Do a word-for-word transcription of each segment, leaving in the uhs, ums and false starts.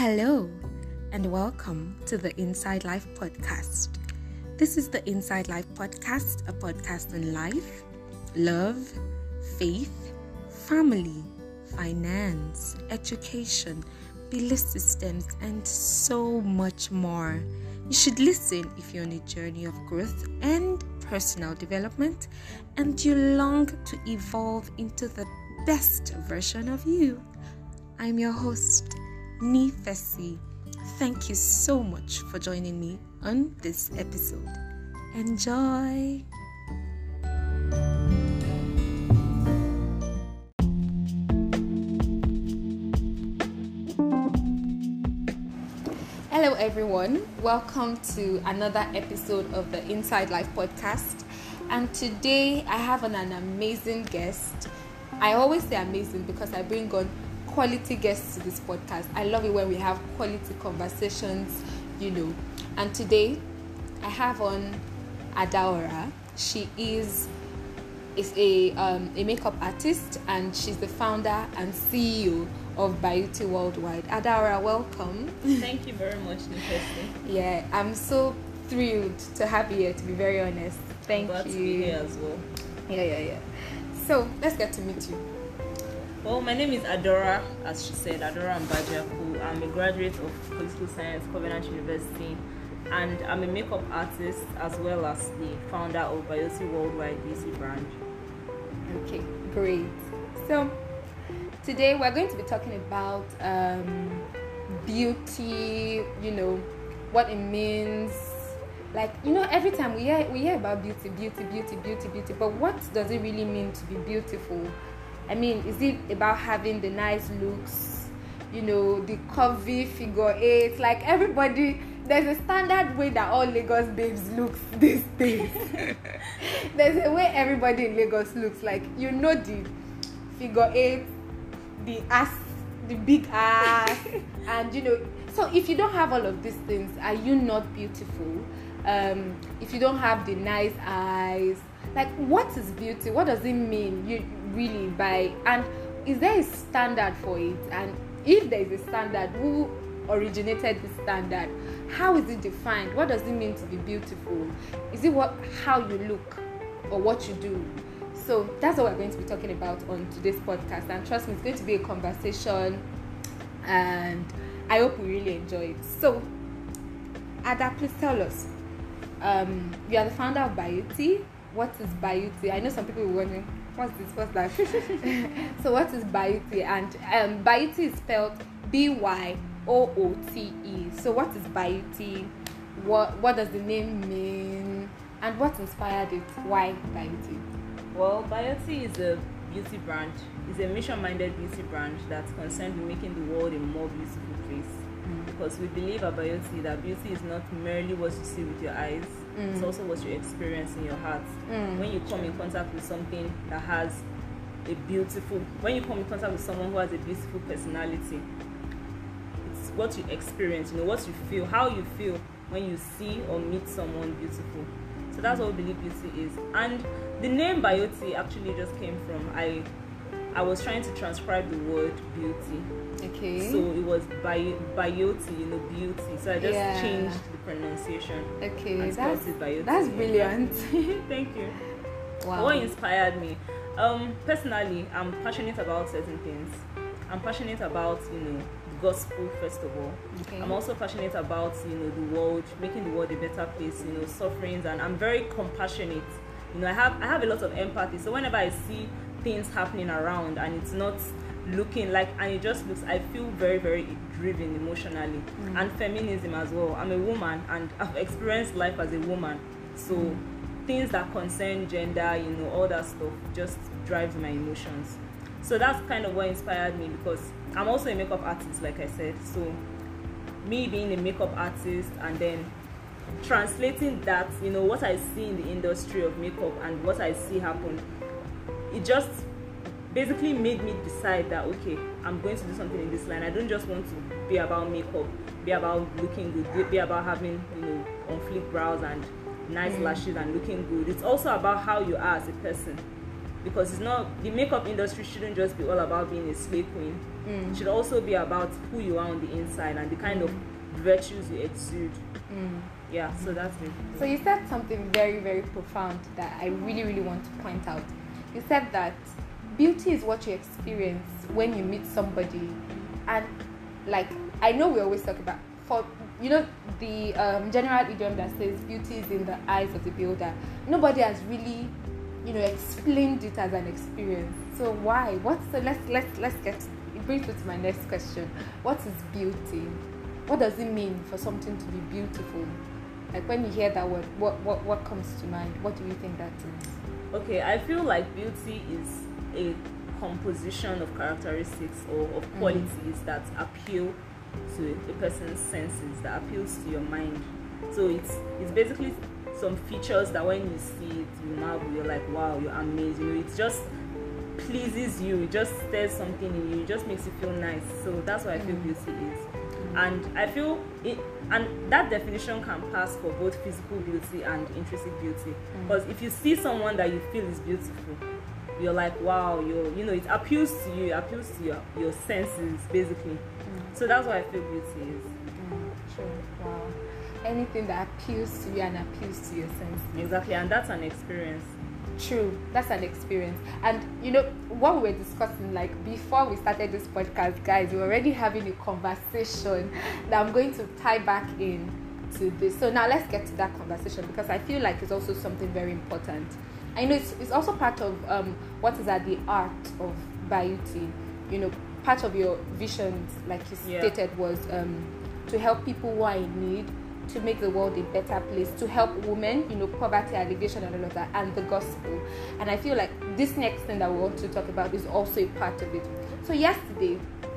Hello, and welcome to the Inside Life podcast. This is the Inside Life podcast, a podcast on life, love, faith, family, finance, education, belief systems, and so much more. You should listen if you're on a journey of growth and personal development, and you long to evolve into the best version of you. I'm your host, Nifesi. Thank you so much for joining me on this episode. Enjoy! Hello everyone, welcome to another episode of the Inside Life podcast. And today I have an, an amazing guest. I always say amazing because I bring on quality guests to this podcast. I love it when we have quality conversations, you know. And today I have on Adaora. She is is a um, a makeup artist, and she's the founder and C E O of Beauty Worldwide. Adaora, welcome. Thank you very much, Nifesi. Yeah, I'm so thrilled to have you here, to be very honest. Thank I'm glad you. to be here as well. Yeah, yeah, yeah. So let's get to meet you. Well, my name is Adora, as she said, Adora Mbajaku. I'm a graduate of Political Science, Covenant University, and I'm a makeup artist as well as the founder of Beauty Worldwide D C brand. Okay, great. So today we're going to be talking about um, beauty, you know, what it means. Like, you know, every time we hear, we hear about beauty, beauty, beauty, beauty, beauty, but what does it really mean to be beautiful? I mean, is it about having the nice looks, you know, the curvy figure eight? Like, everybody, there's a standard way that all Lagos babes looks these days. There's a way everybody in Lagos looks. Like, you know, the figure eight, the ass, the big ass, and, you know, so if you don't have all of these things, are you not beautiful? Um, if you don't have the nice eyes, like, what is beauty? What does it mean? You really by and is there a standard for it? And if there is a standard, who originated the standard? How is it defined? What does it mean to be beautiful? Is it what how you look or what you do? So that's what we're going to be talking about on today's podcast. And trust me, it's going to be a conversation, and I hope we really enjoy it. So, Ada, please tell us. Um, you are the founder of Beauty. What is Beauty? I know some people will wondering, what's this? What's that? So what is Beauty? And um, Beauty is spelled B Y O O T E. So what is Beauty? What what does the name mean? And what inspired it? Why Beauty? Well, Beauty is a beauty brand. It's a mission-minded beauty brand that's concerned with making the world a more beautiful place. Mm. Because we believe at Beauty that beauty is not merely what you see with your eyes. Mm. It's also what you experience in your heart. Mm. When you come in contact with something that has a beautiful, when you come in contact with someone who has a beautiful personality, it's what you experience, you know, what you feel, how you feel when you see or meet someone beautiful. So that's what we believe beauty is. And the name Beauty actually just came from, I I was trying to transcribe the word beauty. Okay. So it was bi- Beauty, you know, beauty. So I just yeah. changed the pronunciation. Okay, that's, it that's brilliant. Thank you. Wow. What inspired me? Um, personally, I'm passionate about certain things. I'm passionate about, you know, the gospel first of all. Okay. I'm also passionate about, you know, the world, making the world a better place, you know, sufferings, and I'm very compassionate. You know, I have I have a lot of empathy. So whenever I see things happening around and it's not looking like, and it just looks, I feel very, very driven emotionally. Mm. And feminism as well. I'm a woman and I've experienced life as a woman. So mm. things that concern gender, you know, all that stuff just drives my emotions. So that's kind of what inspired me, because I'm also a makeup artist, like I said. So me being a makeup artist and then translating that, you know, what I see in the industry of makeup and what I see happen, it just basically made me decide that, okay, I'm going to do something in this line. I don't just want to be about makeup, be about looking good, be about having, you know, on fleek brows and nice mm. lashes and looking good. It's also about how you are as a person. because it's not, the makeup industry shouldn't just be all about being a slay queen. Mm. It should also be about who you are on the inside and the kind mm. of virtues you exude. Mm. Yeah, so that's it. So you said something very, very profound that I really, really want to point out. You said that beauty is what you experience when you meet somebody, and like, I know we always talk about, for you know, the um, general idiom that says beauty is in the eyes of the beholder. Nobody has really, you know, explained it as an experience. So why? What's the, let's let's let's get, it brings me to my next question. What is beauty? What does it mean for something to be beautiful? Like, when you hear that word, what what what comes to mind? What do you think that is? Okay, I feel like beauty is a composition of characteristics or of qualities mm. that appeal to a person's senses, that appeals to your mind. So it's it's basically some features that when you see it, you marvel, you're like, wow, you're amazing. You know, it just pleases you, it just stirs something in you, it just makes you feel nice. So that's what I feel mm. beauty is. And I feel it, and that definition can pass for both physical beauty and intrinsic beauty. Because mm. if you see someone that you feel is beautiful, you're like, wow, you're, you know, it appeals to you, it appeals to your, your senses, basically. Mm. So that's what I feel beauty is. Mm, true. Wow. Anything that appeals to you and appeals to your senses. Exactly, and that's an experience. True, that's an experience. And you know what we were discussing, like before we started this podcast, guys, we were already having a conversation that I'm going to tie back in to this. So now let's get to that conversation, because I feel like it's also something very important. I know it's, it's also part of um, what is at the art of beauty. You know, part of your visions, like you yeah. stated, was um, to help people who are in need, to make the world a better place, to help women, you know, poverty alleviation and all of that, and the gospel. And I feel like this next thing that we want to talk about is also a part of it. So yesterday,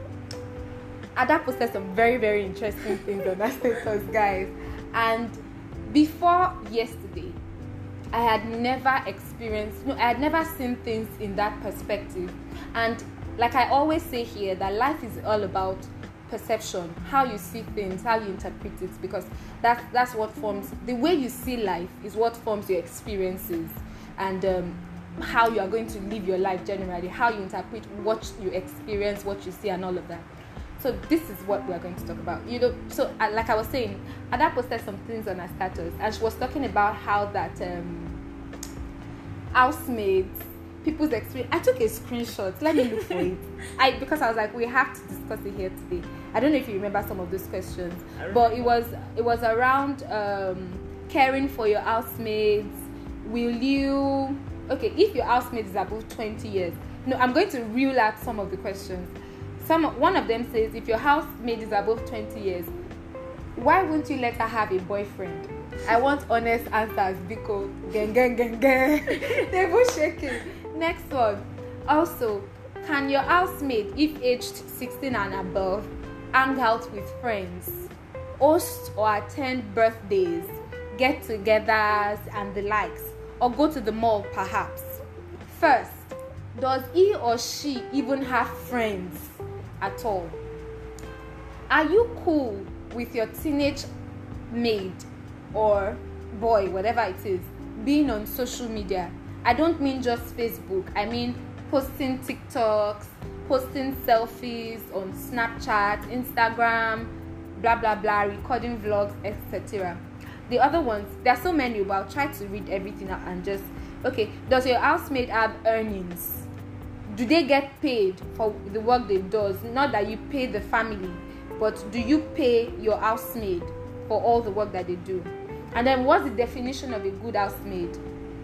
Ada posted some very, very interesting things on her status, guys. And before yesterday, I had never experienced, no, I had never seen things in that perspective. And like I always say here, that life is all about perception, how you see things, how you interpret it, because that's that's what forms the way you see life, is what forms your experiences, and um, how you are going to live your life generally, how you interpret what you experience, what you see, and all of that. So this is what we are going to talk about. You know, so uh, like I was saying, Ada posted some things on her status, and she was talking about how that um, housemaids, people's experience. I took a screenshot. Let me look for it. I because I was like, we have to discuss it here today. I don't know if you remember some of those questions, but it was it was around um, caring for your housemates. Will you? Okay, if your housemate is above twenty years. No, I'm going to reel out some of the questions. Some one of them says, if your housemate is above twenty years, why won't you let her have a boyfriend? I want honest answers, because gang gang gang gang. They're both shaking. Next one. Also, can your housemate, if aged sixteen and above, hang out with friends, host or attend birthdays, get-togethers, and the likes, or go to the mall perhaps? First, does he or she even have friends at all? Are you cool with your teenage maid or boy, whatever it is, being on social media? I don't mean just Facebook. I mean posting TikToks, posting selfies on Snapchat, Instagram, blah blah blah, recording vlogs, et cetera. The other ones, there are so many, but I'll try to read everything out and just, okay, does your housemate have earnings? Do they get paid for the work they do? Not that you pay the family, but do you pay your housemaid for all the work that they do? And then what's the definition of a good housemaid?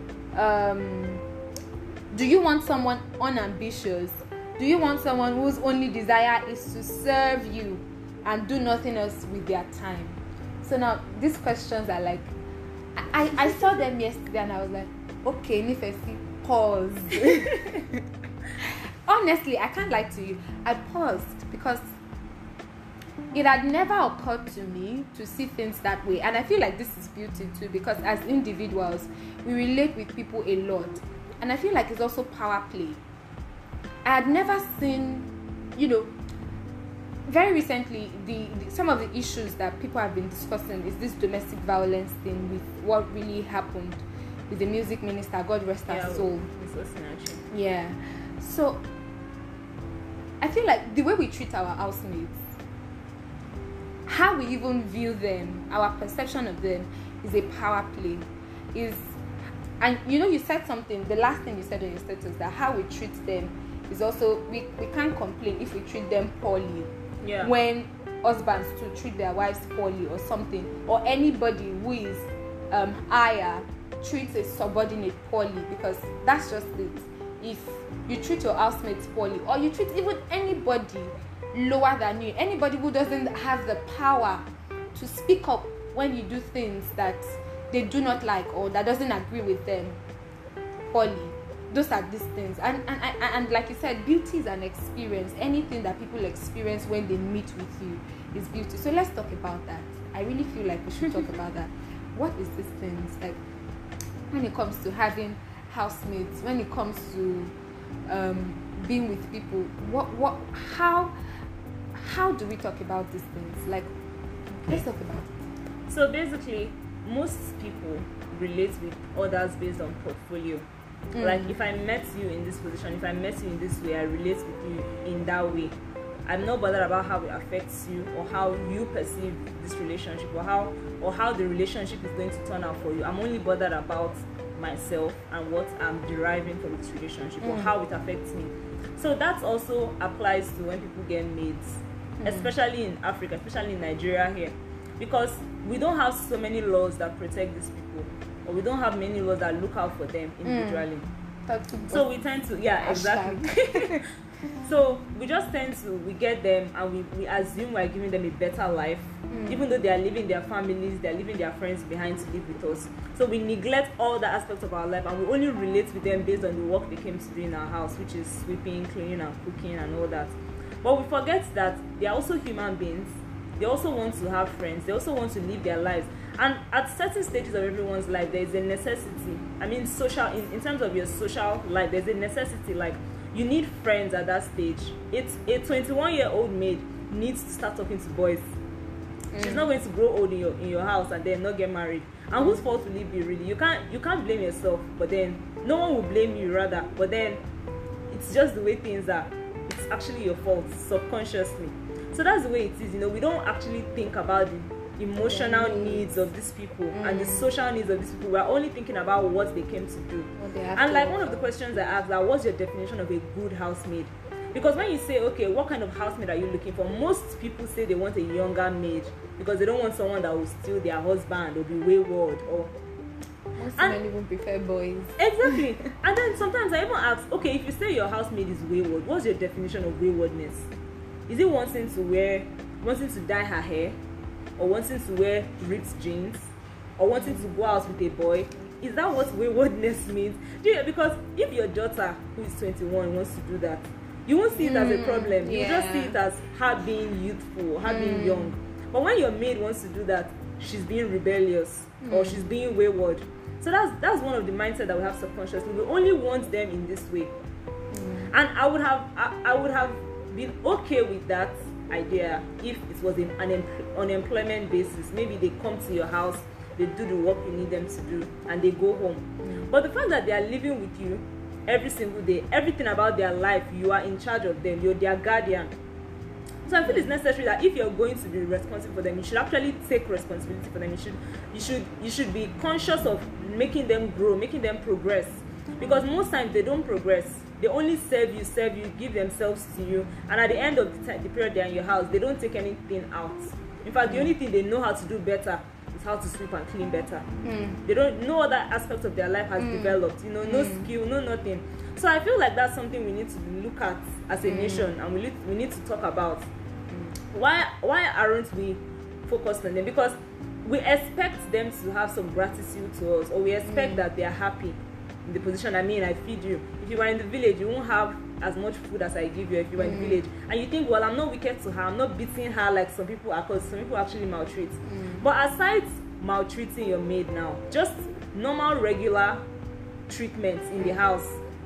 Um, do you want someone unambitious? Do you want someone whose only desire is to serve you and do nothing else with their time? So now these questions are like, I, I saw them yesterday and I was like, okay, Nifesi, pause. Honestly, I can't lie to you. I paused because it had never occurred to me to see things that way. And I feel like this is beauty too, because as individuals, we relate with people a lot. And I feel like it's also power play. I had never seen, you know, very recently, the, the some of the issues that people have been discussing is this domestic violence thing with what really happened with the music minister, God rest her yeah, soul. Yeah. So I feel like the way we treat our housemates, how we even view them, our perception of them is a power play. Is and you know you said something, the last thing you said on your status, that how we treat them is also, we, we can't complain if we treat them poorly. Yeah. When husbands to treat their wives poorly or something, or anybody who is um, higher treats a subordinate poorly, because that's just it. If you treat your housemates poorly, or you treat even anybody lower than you, anybody who doesn't have the power to speak up when you do things that they do not like or that doesn't agree with them poorly, those are these things. And and, and and like you said, beauty is an experience. Anything that people experience when they meet with you is beauty. So let's talk about that. I really feel like we should talk about that. What is these things, like when it comes to having housemates, when it comes to um, being with people, what what how how do we talk about these things? Like, let's talk about it. So basically, most people relate with others based on portfolio. Mm. Like, if I met you in this position, if I met you in this way, I relate with you in that way. I'm not bothered about how it affects you or how you perceive this relationship or how or how the relationship is going to turn out for you. I'm only bothered about myself and what I'm deriving from this relationship mm. or how it affects me. So that also applies to when people get maids, mm. especially in Africa, especially in Nigeria here, because we don't have so many laws that protect these people, or we don't have many laws that look out for them individually. Mm. So we tend to, yeah, exactly. So we just tend to, we get them and we, we assume we're giving them a better life, mm. even though they are leaving their families, they're leaving their friends behind to live with us. So we neglect all the aspects of our life and we only relate with them based on the work they came to do in our house, which is sweeping, cleaning and cooking and all that. But we forget that they are also human beings. They also want to have friends. They also want to live their lives. And at certain stages of everyone's life, there is a necessity. I mean, social, in, in terms of your social life, there's a necessity. Like, you need friends at that stage. It's a twenty-one-year-old maid needs to start talking to boys. Mm. She's not going to grow old in your in your house and then not get married. And whose fault will it be, really? You can't you can't blame yourself, but then no one will blame you rather. But then it's just the way things are. It's actually your fault subconsciously. So that's the way it is. You know, we don't actually think about the emotional yeah. needs of these people mm. and the social needs of these people. We're only thinking about what they came to do. And like one of the questions I asked, that what's your definition of a good housemaid? Because when you say, okay, what kind of housemaid are you looking for? Most people say they want a younger maid because they don't want someone that will steal their husband or be wayward. Or most men even prefer boys. Exactly. And then sometimes I even ask, okay, if you say your housemaid is wayward, what's your definition of waywardness? Is it wanting to wear, wanting to dye her hair, or wanting to wear ripped jeans, or wanting to go out with a boy? Is that what waywardness means? Do you, because if your daughter, who is twenty-one, wants to do that, you won't see it mm, as a problem. You yeah. just see it as her being youthful, her mm. being young. But when your maid wants to do that, she's being rebellious mm. or she's being wayward. So that's that's one of the mindset that we have subconsciously. We only want them in this way. Mm. And I would have I, I would have been okay with that idea if it was an unem- unemployment basis. Maybe they come to your house, they do the work you need them to do, and they go home. Mm. But the fact that they are living with you every single day, everything about their life, you are in charge of them, you're their guardian. So I feel it's necessary that if you're going to be responsible for them, you should actually take responsibility for them. You should you should you should be conscious of making them grow, making them progress. Because most times they don't progress. They only serve you, serve you, give themselves to you, and at the end of the, time, the period they're in your house, they don't take anything out. In fact, the only thing they know how to do better is how to sweep and clean better. Mm. They don't, no other aspect of their life has mm. developed, you know, no mm. skill, no nothing. So I feel like that's something we need to look at as a mm. nation, and we need, we need to talk about. Mm. Why, why aren't we focused on them? Because we expect them to have some gratitude to us, or we expect mm. that they are happy in the position. I mean, I feed you. If you were in the village, you won't have as much food as I give you if you were mm. in the village. And you think, well, I'm not wicked to her, I'm not beating her like some people are, because some people actually maltreat. Mm. But aside maltreating your maid now, just normal, regular treatment in the house,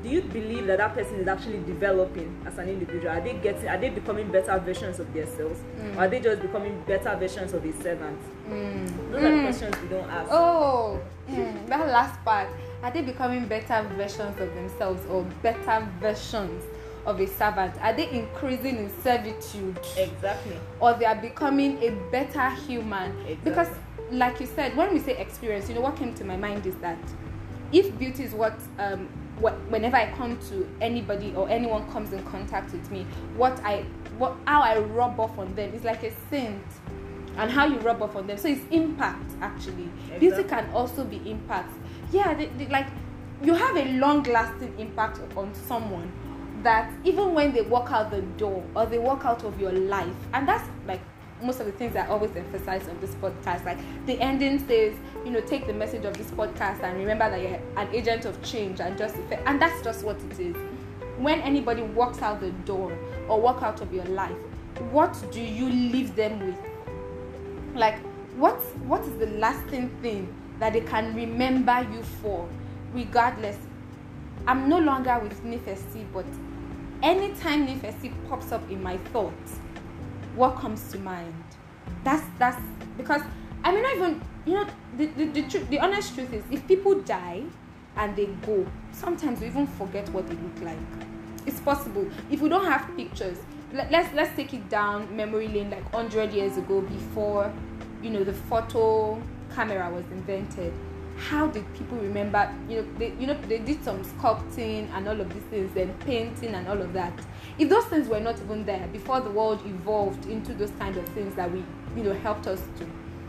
do you believe that that person is actually developing as an individual? Are they getting, are they becoming better versions of themselves? Mm. Or are they just becoming better versions of a servant? Mm. Those mm. are the questions we don't ask. Oh, mm, that last part. Are they becoming better versions of themselves or better versions of a servant? Are they increasing in servitude? Exactly. Or they are becoming a better human? Exactly. Because, like you said, when we say experience, you know, what came to my mind is that if beauty is what, um, what whenever I come to anybody or anyone comes in contact with me, what I, what how I rub off on them is like a scent, and how you rub off on them. So it's impact actually. Exactly. Beauty can also be impact. Yeah, they, they, like you have a long-lasting impact on someone that even when they walk out the door or they walk out of your life, and that's like most of the things I always emphasize on this podcast. Like the ending says, you know, take the message of this podcast and remember that you're an agent of change and just effect. And that's just what it is. When anybody walks out the door or walk out of your life, what do you leave them with? Like, what what is the lasting thing that they can remember you for, regardless? I'm no longer with Nifesi, but anytime Nifesi pops up in my thoughts, what comes to mind? That's that's because I mean, not even, you know, the the the, truth, the honest truth is, if people die and they go, sometimes we even forget what they look like. It's possible. If we don't have pictures, let, let's let's take it down memory lane like one hundred years ago, before, you know, the photo camera was invented. How did people remember? You know, they you know they did some sculpting and all of these things, and painting and all of that. If those things were not even there before the world evolved into those kind of things that we, you know, helped us to,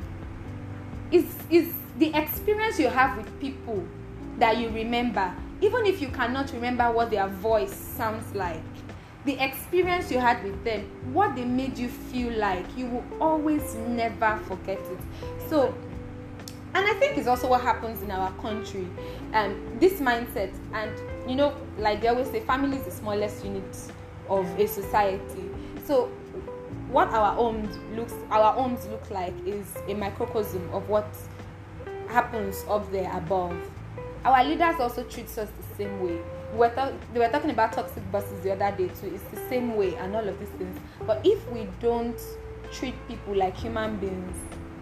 is is the experience you have with people that you remember, even if you cannot remember what their voice sounds like, the experience you had with them, what they made you feel like, you will always never forget it. So, and I think it's also what happens in our country, um, this mindset. And, you know, like they always say, family is the smallest unit of a society. So what our homes looks our homes look like is a microcosm of what happens up there above. Our leaders also treat us the same way. We were th- they were talking about toxic bosses the other day too. It's the same way, and all of these things. But if we don't treat people like human beings,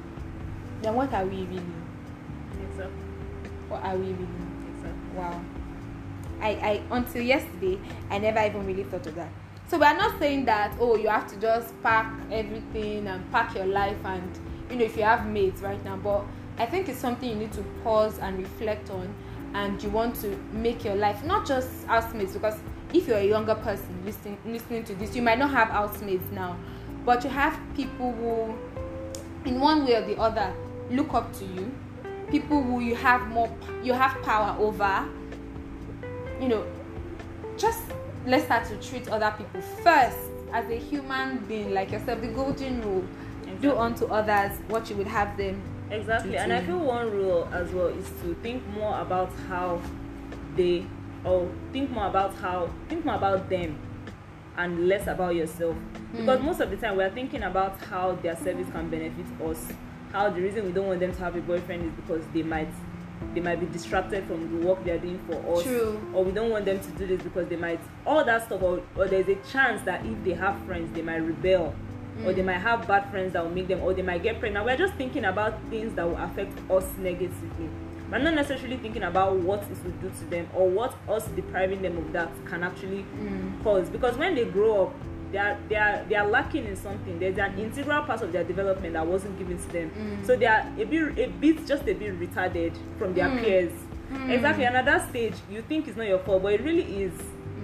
then what are we really? Exactly. What are we really? Exactly. Wow. I, I until yesterday I never even really thought of that. So we are not saying that, oh, you have to just pack everything and pack your life, and, you know, if you have mates right now, but I think it's something you need to pause and reflect on, and you want to make your life not just housemates, because if you're a younger person listening listening to this, you might not have housemates now, but you have people who, in one way or the other, look up to you, people who you have more you have power over. You know, just let's start to treat other people first as a human being, like yourself. The golden rule: exactly. Do unto others what you would have them. Exactly. And I feel one rule as well is to think more about how they, or think more about how, think more about them and less about yourself. Mm. Because most of the time we are thinking about how their service can benefit us. How the reason we don't want them to have a boyfriend is because they might they might be distracted from the work they are doing for us. True. Or we don't want them to do this because they might, all that stuff, or, or there's a chance that if they have friends, they might rebel. Mm. Or they might have bad friends that will make them, or they might get pregnant. We're just thinking about things that will affect us negatively. We're not necessarily thinking about what it will do to them, or what us depriving them of that can actually mm. cause. Because when they grow up, they are, they are they are lacking in something. There's an integral part of their development that wasn't given to them. Mm. So they are a bit, a bit, just a bit retarded from their mm. peers. Mm. Exactly. And at that stage, you think it's not your fault, but it really is.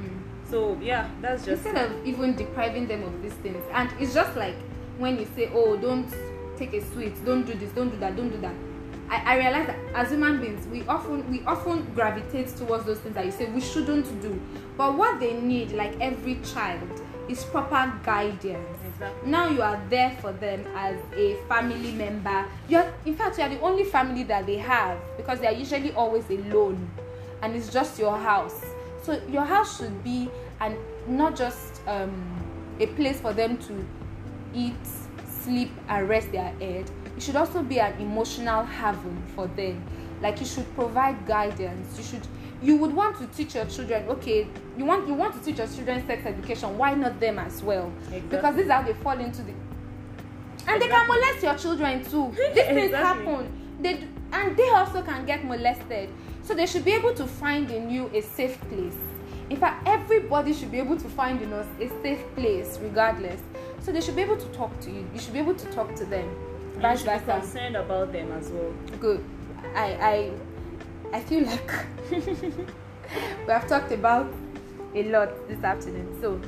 So yeah, that's just instead of even depriving them of these things. And it's just like when you say, oh, don't take a sweet, don't do this, don't do that, don't do that. I, I realize that as human beings, we often we often gravitate towards those things that you say we shouldn't do. But what they need, like every child, is proper guidance. Exactly. Now you are there for them as a family member. You're, in fact, you are the only family that they have, because they are usually always alone, and it's just your house. So your house should be, and not just um, a place for them to eat, sleep, and rest their head. It should also be an emotional haven for them. Like, you should provide guidance. You should you would want to teach your children, okay, you want you want to teach your children sex education, why not them as well? Exactly. Because this is how they fall into the and Exactly. they can molest your children too. These things Exactly. happen. They d- and they also can get molested. So they should be able to find in you a safe place. In fact, everybody should be able to find in us a safe place, regardless. So they should be able to talk to you. You should be able to talk to them. And Vice you should be versa. concerned about them as well. Good. I I I feel like we have talked about a lot this afternoon. So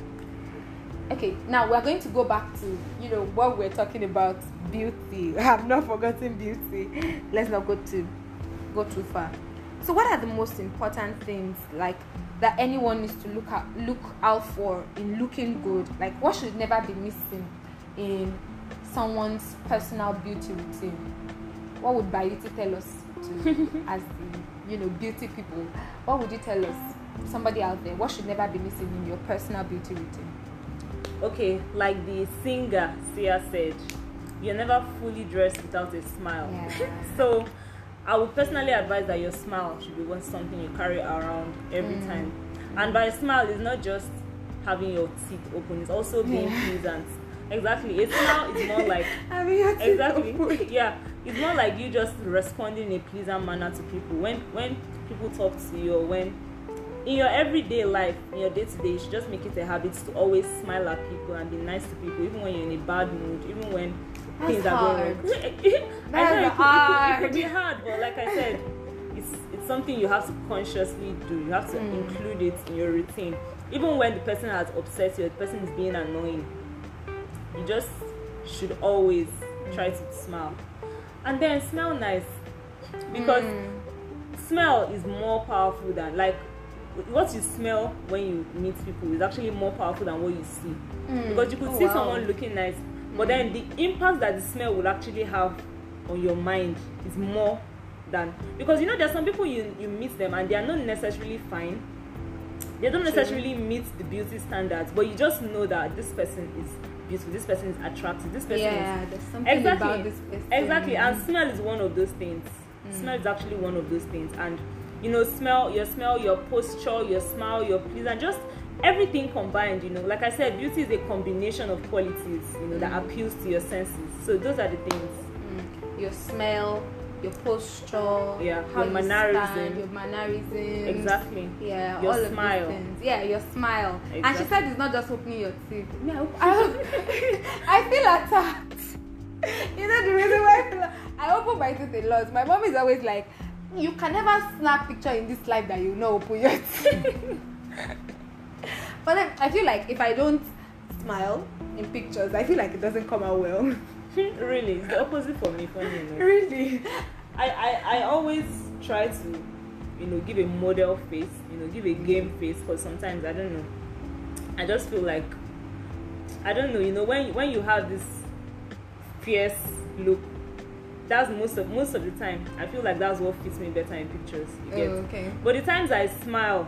okay, now we're going to go back to, you know, what we're talking about, beauty. I have not forgotten beauty. Let's not go to go too far. So what are the most important things like that anyone needs to look out look out for in looking good? Like what should never be missing in someone's personal beauty routine? What would Bayuti tell us to as the, you know, beauty people? What would you tell us? Somebody out there, what should never be missing in your personal beauty routine? Okay, like the singer Sia said, you're never fully dressed without a smile. Yeah. So I would personally advise that your smile should be one something you carry around every Mm. time. And by a smile, it's not just having your teeth open, it's also being Yeah. pleasant. Exactly. A smile is more like I mean, your teeth exactly. open. Yeah. It's more like you just responding in a pleasant manner to people. When when people talk to you, or when in your everyday life, in your day to day, you should just make it a habit to always smile at people and be nice to people, even when you're in a bad mood, even when That's things are hard. going wrong. I know it could, it, could, it could be hard, but like I said, it's it's something you have to consciously do. You have to Mm. include it in your routine. Even when the person has upset you, the person is being annoying, you just should always try to smile. And then smell nice. Because Mm. smell is more powerful than, like, what you smell when you meet people is actually more powerful than what you see. Mm. Because you could Oh, see wow. someone looking nice, but then the impact that the smell will actually have on your mind is more than, because you know there's some people you you meet them and they are not necessarily fine. They don't True. necessarily meet the beauty standards, but you just know that this person is beautiful, this person is attractive, this person Yeah, is there's something exactly about this person. exactly and smell is one of those things. Smell is actually one of those things. And you know, smell, your smell, your posture, your smile, your please, and just everything combined. You know, like I said, beauty is a combination of qualities, you know, that appeals to your senses. So those are the things. Mm. Your smell, your posture, Yeah, how your you mannerism. stand, your mannerisms. Exactly. Yeah, Your all smile. of these things. Yeah, your smile. And she Exactly. said it's not just opening your teeth. Me, I, hope- I, hope- I feel attacked. You know the reason why I feel I open my teeth a lot. My mom is always like, you can never snap picture in this life that you know open your teeth. But then I feel like if I don't smile in pictures, I feel like it doesn't come out well. Really, it's the opposite for me. Funny enough. Really? I, I, I always try to, you know, give a model face, you know, give a game face, because sometimes, I don't know, I just feel like, I don't know, you know, when, when you have this fierce look, that's most of most of the time, I feel like that's what fits me better in pictures, you get? Oh, okay. But the times I smile,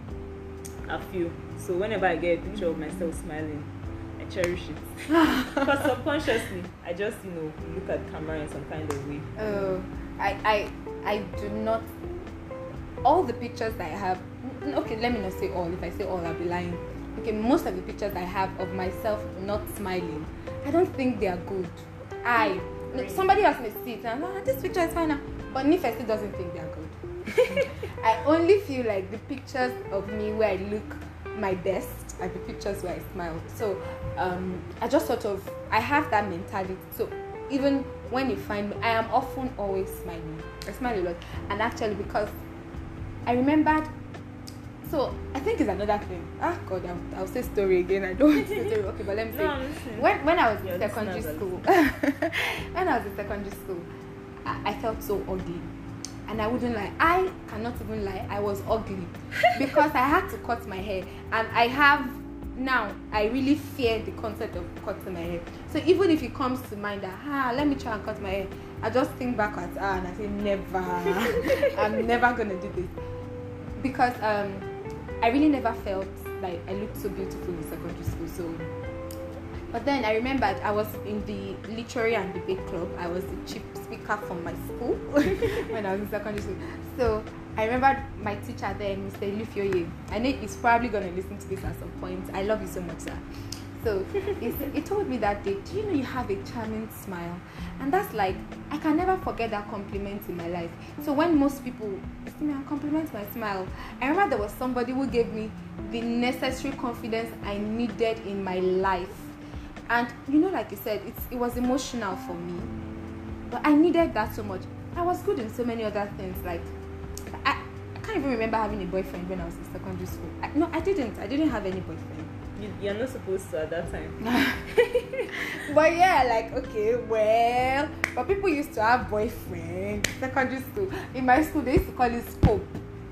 I feel, so whenever I get a picture of myself smiling, I cherish it. Because subconsciously, I just, you know, look at the camera in some kind of way. Oh, I, I, I do not. All the pictures that I have. n- Okay, let me not say all. If I say all, I'll be lying. Okay, most of the pictures I have of myself not smiling, I don't think they are good. I, Really? somebody else may see it and ah, this picture is fine now. But Nife still doesn't think they are good. I only feel like the pictures of me where I look my best are the pictures where I smile. So um, I just sort of I have that mentality. So even when you find me, I am often always smiling. I smile a lot, and actually because I remembered. So I think it's another thing. Ah God, I'll, I'll say story again. I don't want to say story. Okay, but let me say. No, I'm listening. When when I was Your in secondary listeners are school, when I was in secondary school, I, I felt so ugly. And I wouldn't lie, I cannot even lie, I was ugly because I had to cut my hair, and I have now I really fear the concept of cutting my hair. So even if it comes to mind that ah let me try and cut my hair, I just think back at ah and I say never, I'm never gonna do this, because um I really never felt like I looked so beautiful in secondary school. So but then I remembered I was in the literary and debate club. I was the chief speaker from my school when I was in secondary school. So I remember my teacher there, Mister Ilufioye. I know he's probably going to listen to this at some point. I love you so much, sir. So he, he told me that day, do you know you have a charming smile? And that's like, I can never forget that compliment in my life. So when most people see me and compliment my smile, I remember there was somebody who gave me the necessary confidence I needed in my life. And you know, like you said, it's, it was emotional for me. But I needed that so much. I was good in so many other things. Like, I, I can't even remember having a boyfriend when I was in secondary school. I, no, I didn't. I didn't have any boyfriend. You, you're not supposed to at that time. But yeah, like, okay, well, but people used to have boyfriends secondary school. In my school, they used to call it scope.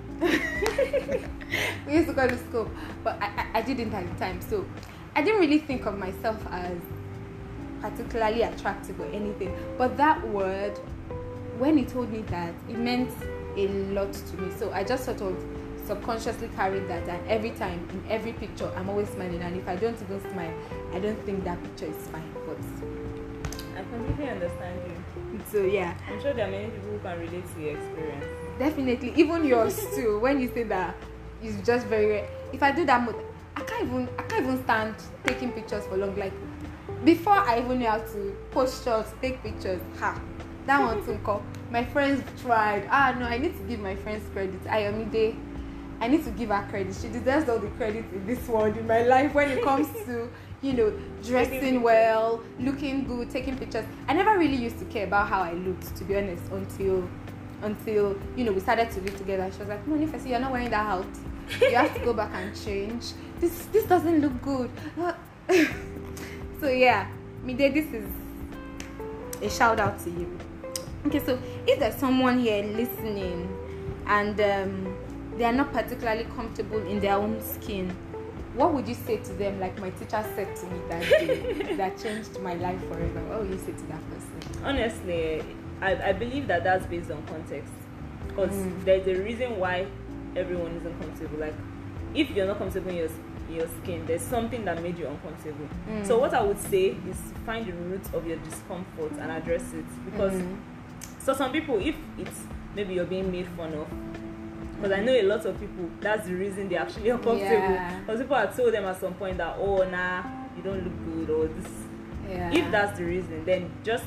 We used to call it scope. But I, I, I didn't at the time. So I didn't really think of myself as particularly attractive or anything. But that word, when he told me that, it meant a lot to me. So I just sort of subconsciously carried that, and every time in every picture I'm always smiling, and if I don't even smile, I don't think that picture is fine. But I completely understand you. So yeah, I'm sure there are many people who can relate to your experience. Definitely, even yours too. When you say that, it's just very. If I do that, mode, I can't even. I can't even stand taking pictures for long. Like before I even knew how to post shots, take pictures. Ha, that one too. Call. My friends tried. Ah no, I need to give my friends credit. Ayomide, I need to give her credit. She deserves all the credit in this world, in my life, when it comes to, you know, dressing well, looking good, taking pictures. I never really used to care about how I looked, to be honest, until, until you know, we started to live together. She was like, no, Nifesi, you're not wearing that out. You have to go back and change. This, this doesn't look good. So yeah, Mide, this is a shout out to you. Okay, so if there's someone here listening and um, they are not particularly comfortable in their own skin, what would you say to them, like my teacher said to me that day, that changed my life forever? What would you say to that person? Honestly, I, I believe that that's based on context. Because mm. there's a reason why everyone isn't comfortable. Like, if you're not comfortable in your, your skin, there's something that made you uncomfortable. Mm. So what I would say is find the root of your discomfort and address it. Because, mm. so some people, if it's maybe you're being made fun of, because I know a lot of people, that's the reason they're actually uncomfortable. Yeah. Because people have told them at some point that, oh, nah, you don't look good, or this. Yeah. If that's the reason, then just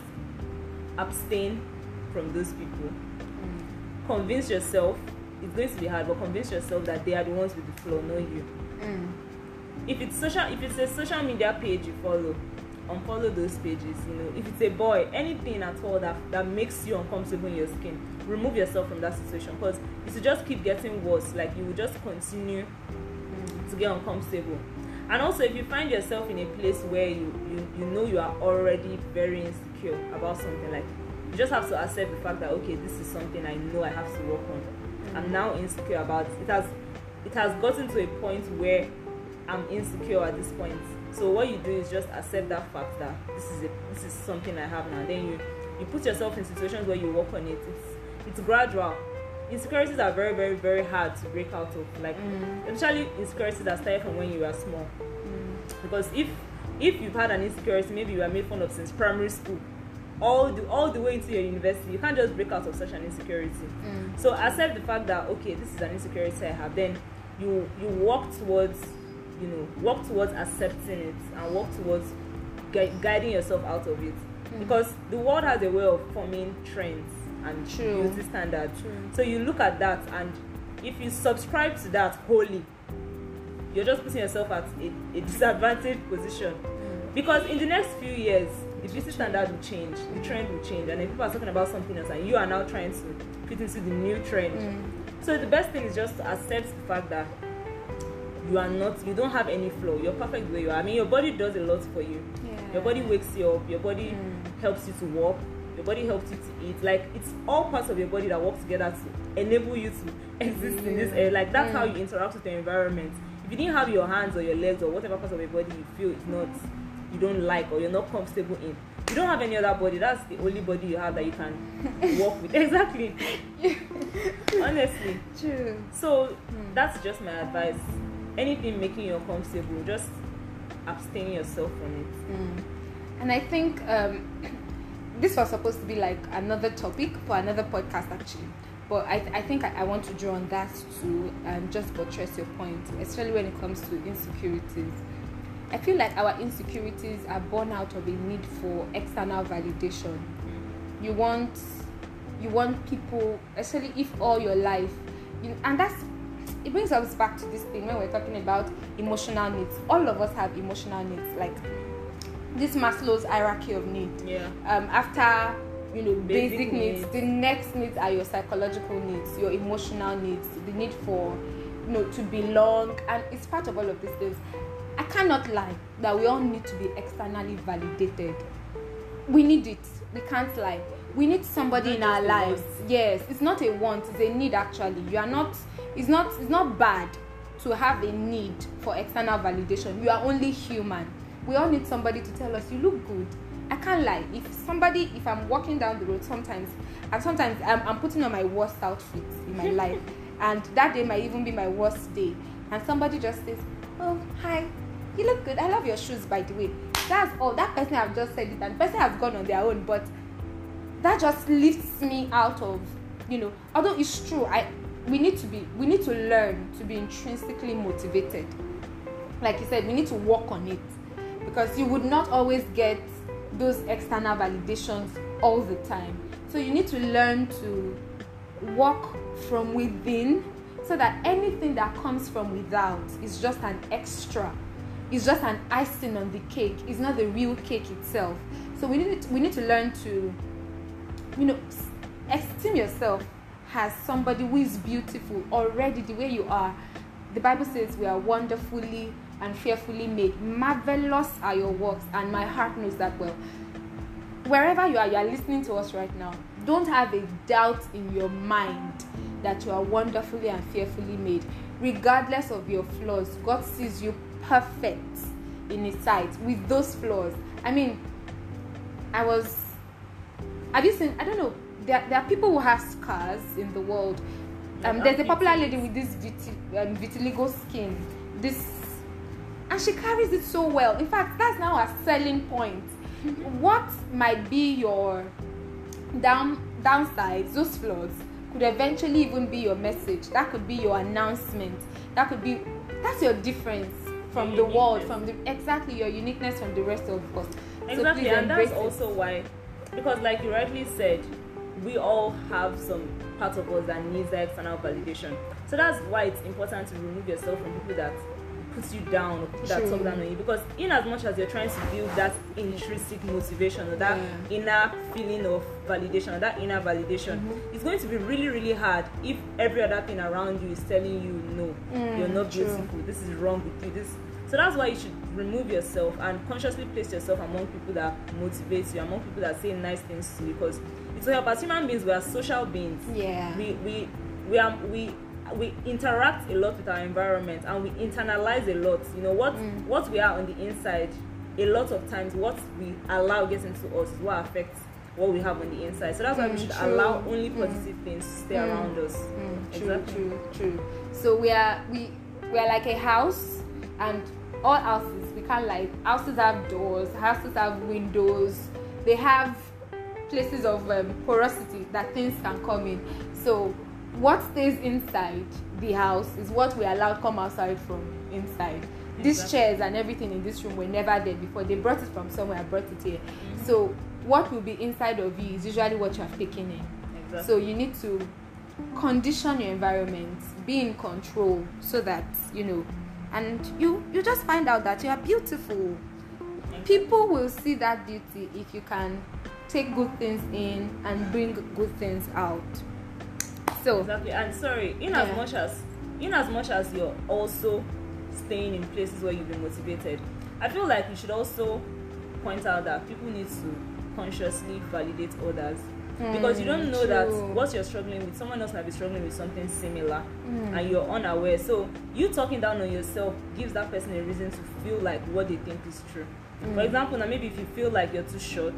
abstain from those people. Mm. Convince yourself, it's going to be hard, but convince yourself that they are the ones with the flaw, not you. Mm. If it's social, if it's a social media page you follow, unfollow those pages. You know, if it's a boy, anything at all that that makes you uncomfortable in your skin, remove yourself from that situation, because if you just keep getting worse, like you will just continue mm. to get uncomfortable. And also, if you find yourself in a place where you, you you know you are already very insecure about something, like you just have to accept the fact that, okay, this is something I know I have to work on. Mm. I'm now insecure about it. It has it has gotten to a point where I'm insecure at this point. So what you do is just accept that fact that this is a, this is something I have now. Then you, you put yourself in situations where you work on it. It's it's gradual. Insecurities are very, very, very hard to break out of. Like mm. especially insecurities that started from when you were small. Mm. Because if if you've had an insecurity, maybe you were made fun of since primary school, all the all the way into your university, you can't just break out of such an insecurity. Mm. So accept the fact that, okay, this is an insecurity I have. Then you you walk towards you know, work towards accepting it and work towards gui- guiding yourself out of it. Mm. Because the world has a way of forming trends and True. beauty standards. True. So you look at that, and if you subscribe to that wholly, you're just putting yourself at a, a disadvantaged position. Mm. Because in the next few years, the beauty standard will change, the trend will change, and then people are talking about something else, and you are now trying to fit into the new trend. Mm. So the best thing is just to accept the fact that you are not, you don't have any flaw. You're perfect the way you are. I mean, your body does a lot for you. Yeah. Your body wakes you up. Your body mm. helps you to walk. Your body helps you to eat. Like, it's all parts of your body that work together to enable you to exist mm. in this air. Like, that's mm. how you interact with your environment. If you didn't have your hands or your legs or whatever parts of your body you feel it's not, you don't like or you're not comfortable in, you don't have any other body. That's the only body you have that you can walk with. Exactly. Honestly. True. So mm. that's just my advice. Anything making you uncomfortable, just abstain yourself from it. Mm. And I think um, this was supposed to be like another topic for another podcast actually. But I, I think I, I want to draw on that too and just buttress your point, especially when it comes to insecurities. I feel like our insecurities are born out of a need for external validation. You want you want people, especially if all your life, you, and that's it brings us back to this thing when we're talking about emotional needs. All of us have emotional needs, like this Maslow's hierarchy of needs. Yeah. Um, after you know basic, Basic needs, needs. the next needs are your psychological needs, your emotional needs, the need for you know to belong, and it's part of all of these things. I cannot lie that we all need to be externally validated. We need it. We can't lie. We need somebody Not in our just a lives. want. Yes, it's not a want, it's a need actually. You are not it's not it's not bad to have a need for external validation. You are only human. We all need somebody to tell us you look good. I can't lie. If somebody if I'm walking down the road sometimes and sometimes I'm, I'm putting on my worst outfit in my life, and that day might even be my worst day, and somebody just says, "Oh, hi. You look good. I love your shoes, by the way." That's all. That person have just said it, and the person has gone on their own. But that just lifts me out of, you know. Although it's true, I we need to be, we need to learn to be intrinsically motivated. Like you said, we need to work on it, because you would not always get those external validations all the time. So you need to learn to work from within, so that anything that comes from without is just an extra. It's just an icing on the cake. It's not the real cake itself. So we need to, we need to learn to, you know, esteem yourself as somebody who is beautiful already the way you are. The Bible says we are wonderfully and fearfully made. Marvelous are your works, and my heart knows that well. Wherever you are, you are listening to us right now, don't have a doubt in your mind that you are wonderfully and fearfully made. Regardless of your flaws, God sees you perfect in His sight with those flaws. I mean, I was, have you seen, I don't know, there, there are people who have scars in the world. Um, there's a popular lady with this viti- um, vitiligo skin, this, and she carries it so well. In fact, that's now a selling point. What might be your down downsides, those flaws, could eventually even be your message. That could be your announcement. That could be, that's your difference from Your the world, uniqueness. from the, exactly your uniqueness from the rest of us. So Exactly, please and that's embrace it. also why, because like you rightly said, we all have some part of us that needs that external validation. So that's why it's important to remove yourself from people that puts you down or people that True. talk down on you. Because in as much as you're trying to build that intrinsic motivation or that Yeah. inner feeling of validation or that inner validation, Mhm. it's going to be really, really hard if every other thing around you is telling you no, Mm, you're not true. beautiful, this is wrong with you. This So that's why you should remove yourself and consciously place yourself among people that motivate you, among people that say nice things to you. Because it's help. As human beings, we are social beings. Yeah. We we we are we we interact a lot with our environment, and we internalize a lot. You know what Mm. what we are on the inside. A lot of times, what we allow gets into us is what affects what we have on the inside. So that's why we Mm, should true. allow only Mm. positive things to stay Mm. around us. Mm, true, Exactly. true, true. So we are we we are like a house, and all houses, we can't like houses have doors, houses have windows, they have places of um, porosity that things can come in. So what stays inside the house is what we allow come outside from inside. These Exactly. chairs and everything in this room were never there before. They brought it from somewhere and brought it here. Mhm. So what will be inside of you is usually what you have taken in. Exactly. So you need to condition your environment, be in control, so that you know, and you you just find out that you are beautiful. People will see that beauty if you can take good things in and bring good things out. So Exactly. And sorry, in as Yeah. much as in as much as you're also staying in places where you've been motivated, I feel like you should also point out that people need to consciously validate others. Because you don't know that true. what you're struggling with, someone else might be struggling with something similar, Mm. and you're unaware. So you talking down on yourself gives that person a reason to feel like what they think is true. For example, now maybe if you feel like you're too short,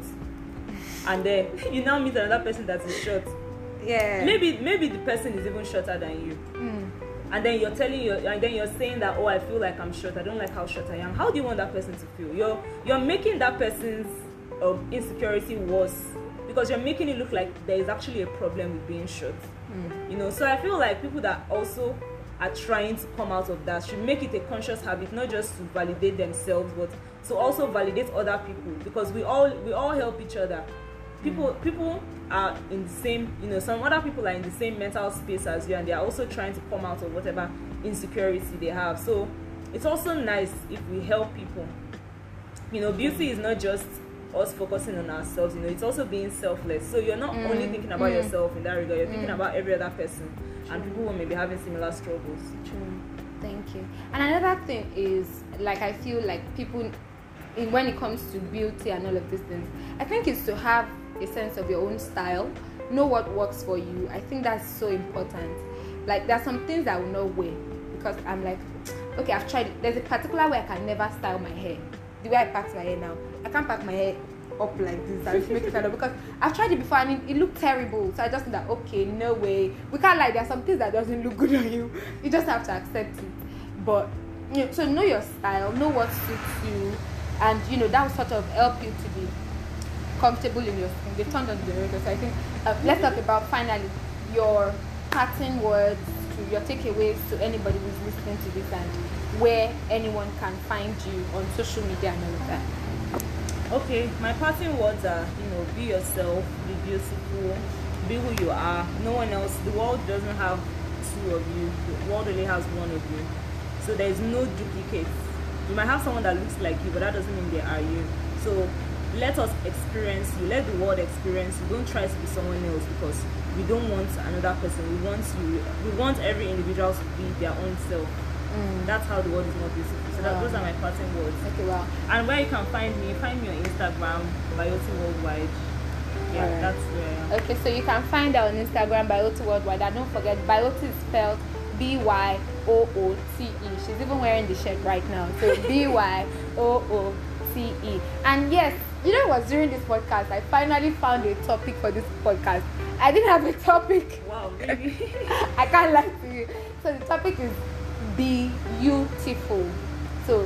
and then you now meet another person that is short, yeah, maybe maybe the person is even shorter than you, Mm. and then you're telling you, and then you're saying that, oh, I feel like I'm short, I don't like how short I am. How do you want that person to feel? You're you're making that person's um, insecurity worse, because you're making it look like there is actually a problem with being short. Mm. You know, so I feel like people that also are trying to come out of that should make it a conscious habit, not just to validate themselves, but to also validate other people, because we all we all help each other. People mm. people are in the same, you know, some other people are in the same mental space as you, and they are also trying to come out of whatever insecurity they have. So it's also nice if we help people. You know, beauty is not just us focusing on ourselves, you know, it's also being selfless. So you're not mm. only thinking about mm. yourself in that regard, you're mm. thinking about every other person. True. And people who may be having similar struggles. True. Thank you. And another thing is, like, I feel like people, in, when it comes to beauty and all of these things, I think it's to have a sense of your own style, know what works for you. I think that's so important. Like, there are some things I will not wear because I'm like, okay, I've tried it. There's a particular way I can never style my hair. The way I pack my hair now, I can't pack my hair up like this and make it kind of, because I've tried it before and it, it looked terrible. So I just think that, okay, no way. We can't lie, there are some things that doesn't look good on you. You just have to accept it. But, you know, so know your style, know what suits you, and, you know, that will sort of help you to be comfortable in your skin. They turned on the generator, so I think, uh, let's talk about, finally, your parting words, to your takeaways to anybody who's listening to this, and where anyone can find you on social media and all of that. Okay, my parting words are, you know, be yourself, be beautiful, be who you are. No one else. The world doesn't have two of you. The world only has one of you. So there is no duplicate. You might have someone that looks like you, but that doesn't mean they are you. So let us experience you. Let the world experience you. Don't try to be someone else, because we don't want another person. We want you. We want every individual to be their own self. Mm. That's how the world is more beautiful. So that, wow. Those are my parting words. Okay, wow. And where you can find me, find me on Instagram, Bioti Worldwide. Yeah, right. That's where I am. Okay, so you can find her on Instagram, Bioti Worldwide. And don't forget, Bioti is spelled B Y O O T E. She's even wearing the shirt right now. So B Y O O T E. And yes, you know what? During this podcast, I finally found a topic for this podcast. I didn't have a topic. Wow, baby. I can't lie to you. So the topic is be beautiful. So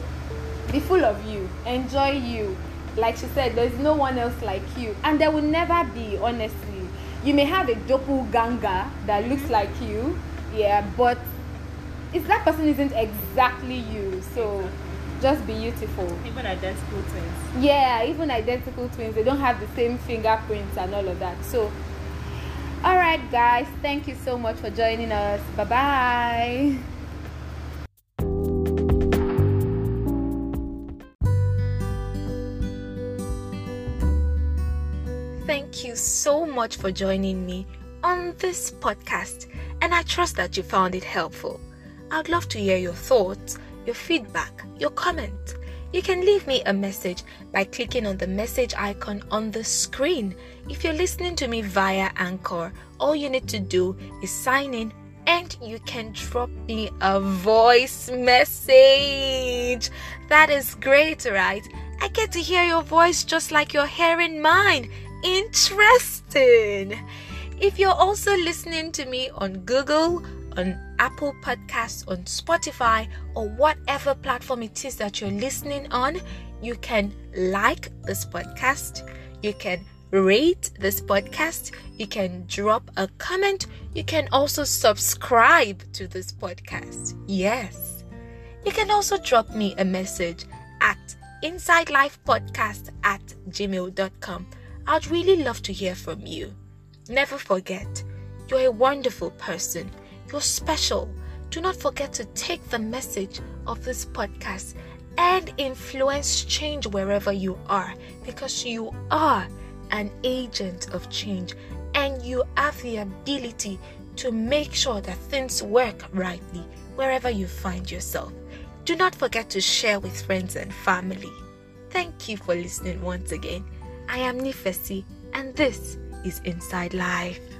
be full of you, enjoy you. Like she said, there's no one else like you, and there will never be. Honestly, you may have a doppelganger that looks like you, yeah, but if that person isn't exactly you, so just be beautiful. Even identical twins. Yeah, even identical twins, they don't have the same fingerprints and all of that. So all right, guys, thank you so much for joining us. Bye bye. Thank you so much for joining me on this podcast, and I trust that you found it helpful. I'd love to hear your thoughts, your feedback, your comment. You can leave me a message by clicking on the message icon on the screen. If you're listening to me via Anchor, all you need to do is sign in and you can drop me a voice message. That is great, right? I get to hear your voice just like you're hearing mine. Interesting. If you're also listening to me on Google, on Apple Podcasts, on Spotify, or whatever platform it is that you're listening on, you can like this podcast, you can rate this podcast, you can drop a comment, you can also subscribe to this podcast. Yes. You can also drop me a message at insidelifepodcast at gmail dot com. I'd really love to hear from you. Never forget, you're a wonderful person. You're special. Do not forget to take the message of this podcast and influence change wherever you are, because you are an agent of change and you have the ability to make sure that things work rightly wherever you find yourself. Do not forget to share with friends and family. Thank you for listening once again. I am Nifesi, and this is Inside Life.